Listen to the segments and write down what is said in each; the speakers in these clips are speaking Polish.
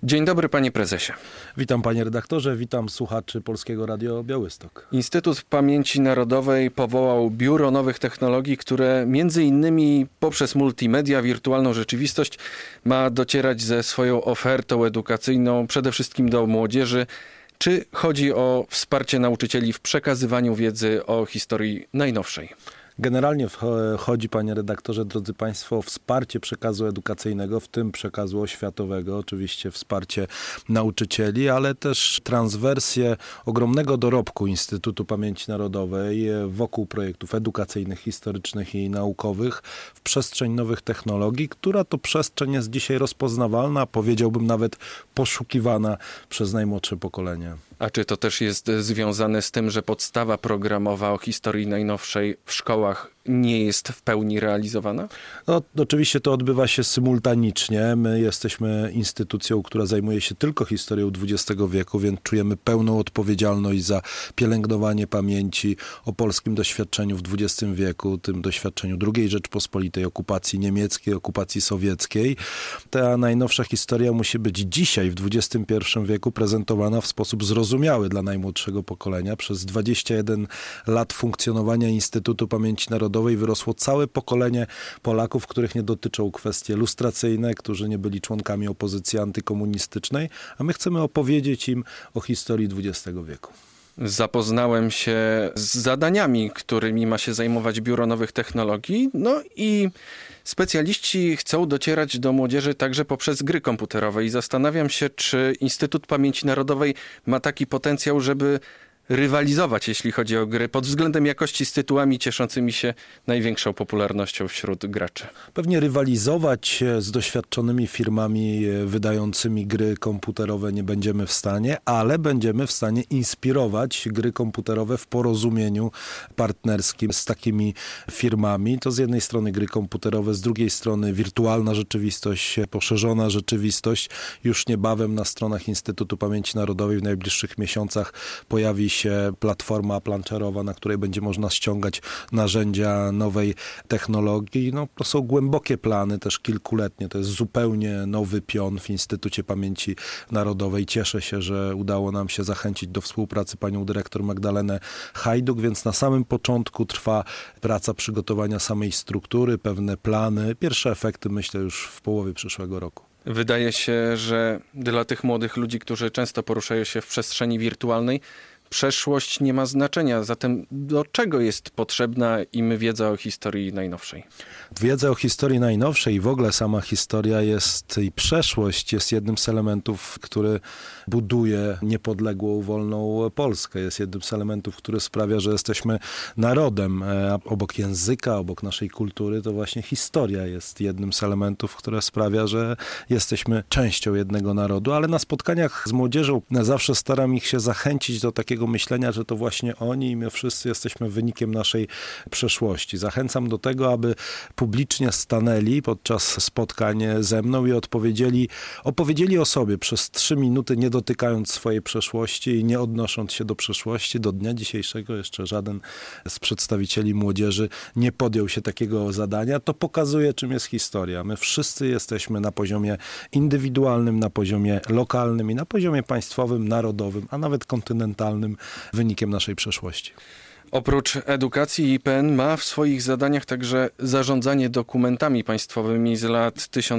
Dzień dobry, panie prezesie. Witam, panie redaktorze, witam słuchaczy Polskiego Radio Białystok. Instytut Pamięci Narodowej powołał Biuro Nowych Technologii, które między innymi poprzez multimedia, wirtualną rzeczywistość ma docierać ze swoją ofertą edukacyjną przede wszystkim do młodzieży. Czy chodzi o wsparcie nauczycieli w przekazywaniu wiedzy o historii najnowszej? Generalnie chodzi, panie redaktorze, drodzy państwo, o wsparcie przekazu edukacyjnego, w tym przekazu oświatowego, oczywiście wsparcie nauczycieli, ale też transwersję ogromnego dorobku Instytutu Pamięci Narodowej wokół projektów edukacyjnych, historycznych i naukowych w przestrzeń nowych technologii, która to przestrzeń jest dzisiaj rozpoznawalna, powiedziałbym nawet poszukiwana przez najmłodsze pokolenie. A czy to też jest związane z tym, że podstawa programowa o historii najnowszej w szkołach nie jest w pełni realizowana? No, oczywiście to odbywa się symultanicznie. My jesteśmy instytucją, która zajmuje się tylko historią XX wieku, więc czujemy pełną odpowiedzialność za pielęgnowanie pamięci o polskim doświadczeniu w XX wieku, tym doświadczeniu II Rzeczpospolitej, okupacji niemieckiej, okupacji sowieckiej. Ta najnowsza historia musi być dzisiaj, w XXI wieku, prezentowana w sposób zrozumiały dla najmłodszego pokolenia. Przez 21 lat funkcjonowania Instytutu Pamięci Narodowej wyrosło całe pokolenie Polaków, których nie dotyczą kwestie lustracyjne, którzy nie byli członkami opozycji antykomunistycznej, a my chcemy opowiedzieć im o historii XX wieku. Zapoznałem się z zadaniami, którymi ma się zajmować Biuro Nowych Technologii, no i specjaliści chcą docierać do młodzieży także poprzez gry komputerowe i zastanawiam się, czy Instytut Pamięci Narodowej ma taki potencjał, żeby rywalizować, jeśli chodzi o gry, pod względem jakości z tytułami cieszącymi się największą popularnością wśród graczy. Pewnie rywalizować z doświadczonymi firmami wydającymi gry komputerowe nie będziemy w stanie, ale będziemy w stanie inspirować gry komputerowe w porozumieniu partnerskim z takimi firmami. To z jednej strony gry komputerowe, z drugiej strony wirtualna rzeczywistość, poszerzona rzeczywistość. Już niebawem na stronach Instytutu Pamięci Narodowej w najbliższych miesiącach pojawi się platforma planszerowa, na której będzie można ściągać narzędzia nowej technologii. No, to są głębokie plany, też kilkuletnie. To jest zupełnie nowy pion w Instytucie Pamięci Narodowej. Cieszę się, że udało nam się zachęcić do współpracy panią dyrektor Magdalenę Hajduk, więc na samym początku trwa praca przygotowania samej struktury, pewne plany. Pierwsze efekty myślę już w połowie przyszłego roku. Wydaje się, że dla tych młodych ludzi, którzy często poruszają się w przestrzeni wirtualnej, przeszłość nie ma znaczenia. Zatem do czego jest potrzebna im wiedza o historii najnowszej? Wiedza o historii najnowszej i w ogóle sama historia jest i przeszłość jest jednym z elementów, który buduje niepodległą, wolną Polskę. Jest jednym z elementów, który sprawia, że jesteśmy narodem. Obok języka, obok naszej kultury, to właśnie historia jest jednym z elementów, które sprawia, że jesteśmy częścią jednego narodu. Ale na spotkaniach z młodzieżą zawsze staram ich się zachęcić do takiego myślenia, że to właśnie oni i my wszyscy jesteśmy wynikiem naszej przeszłości. Zachęcam do tego, aby publicznie stanęli podczas spotkań ze mną i opowiedzieli o sobie przez 3 minuty, nie dotykając swojej przeszłości i nie odnosząc się do przeszłości. Do dnia dzisiejszego jeszcze żaden z przedstawicieli młodzieży nie podjął się takiego zadania. To pokazuje, czym jest historia. My wszyscy jesteśmy na poziomie indywidualnym, na poziomie lokalnym i na poziomie państwowym, narodowym, a nawet kontynentalnym wynikiem naszej przeszłości. Oprócz edukacji IPN ma w swoich zadaniach także zarządzanie dokumentami państwowymi z lat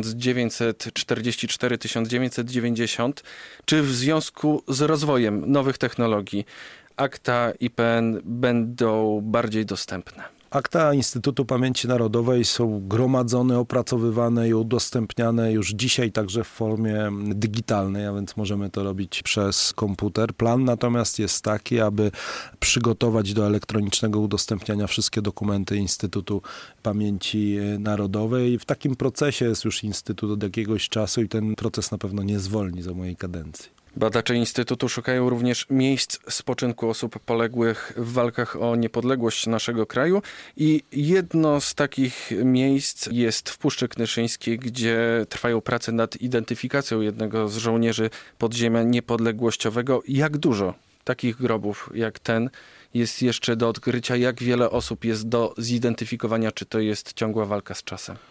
1944-1990. Czy w związku z rozwojem nowych technologii akta IPN będą bardziej dostępne? Akta Instytutu Pamięci Narodowej są gromadzone, opracowywane i udostępniane już dzisiaj także w formie digitalnej, a więc możemy to robić przez komputer. Plan natomiast jest taki, aby przygotować do elektronicznego udostępniania wszystkie dokumenty Instytutu Pamięci Narodowej. W takim procesie jest już Instytut od jakiegoś czasu i ten proces na pewno nie zwolni za mojej kadencji. Badacze Instytutu szukają również miejsc spoczynku osób poległych w walkach o niepodległość naszego kraju i jedno z takich miejsc jest w Puszczy Knyszyńskiej, gdzie trwają prace nad identyfikacją jednego z żołnierzy podziemia niepodległościowego. Jak dużo takich grobów jak ten jest jeszcze do odkrycia? Jak wiele osób jest do zidentyfikowania? Czy to jest ciągła walka z czasem?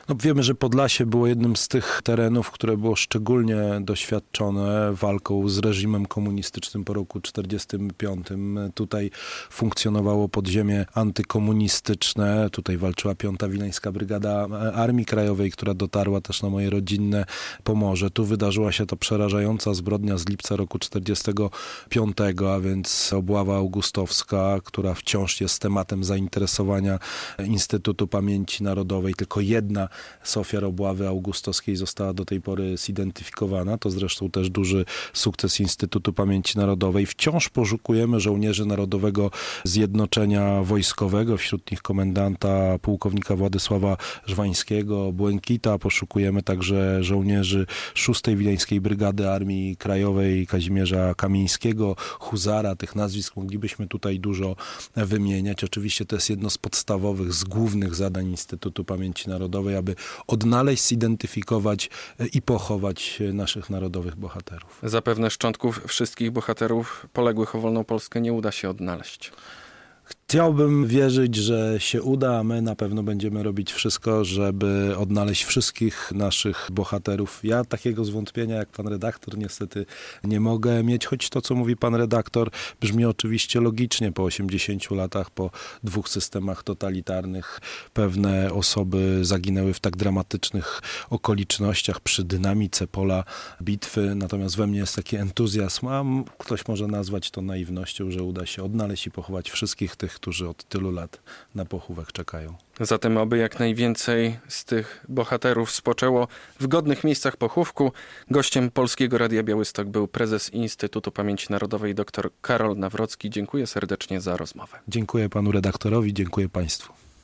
No, wiemy, że Podlasie było jednym z tych terenów, które było szczególnie doświadczone walką z reżimem komunistycznym po roku 1945. Tutaj funkcjonowało podziemie antykomunistyczne. Tutaj walczyła 5. Wileńska Brygada Armii Krajowej, która dotarła też na moje rodzinne Pomorze. Tu wydarzyła się ta przerażająca zbrodnia z lipca roku 1945, a więc obława augustowska, która wciąż jest tematem zainteresowania Instytutu Pamięci Narodowej. Tylko jedna z ofiar obławy augustowskiej została do tej pory zidentyfikowana. To zresztą też duży sukces Instytutu Pamięci Narodowej. Wciąż poszukujemy żołnierzy Narodowego Zjednoczenia Wojskowego, wśród nich komendanta pułkownika Władysława Żwańskiego, Błękita. Poszukujemy także żołnierzy 6. Wileńskiej Brygady Armii Krajowej Kazimierza Kamińskiego, huzara. Tych nazwisk moglibyśmy tutaj dużo wymieniać. Oczywiście to jest jedno z podstawowych, z głównych zadań Instytutu Pamięci Narodowej, aby odnaleźć, zidentyfikować i pochować naszych narodowych bohaterów. Zapewne szczątków wszystkich bohaterów poległych o wolną Polskę nie uda się odnaleźć. Chciałbym wierzyć, że się uda, a my na pewno będziemy robić wszystko, żeby odnaleźć wszystkich naszych bohaterów. Ja takiego zwątpienia jak pan redaktor niestety nie mogę mieć, choć to, co mówi pan redaktor, brzmi oczywiście logicznie. Po 80 latach, po 2 systemach totalitarnych pewne osoby zaginęły w tak dramatycznych okolicznościach przy dynamice pola bitwy. Natomiast we mnie jest taki entuzjazm, a ktoś może nazwać to naiwnością, że uda się odnaleźć i pochować wszystkich tych, którzy od tylu lat na pochówek czekają. Zatem oby jak najwięcej z tych bohaterów spoczęło w godnych miejscach pochówku. Gościem Polskiego Radia Białystok był prezes Instytutu Pamięci Narodowej dr Karol Nawrocki. Dziękuję serdecznie za rozmowę. Dziękuję panu redaktorowi, dziękuję państwu.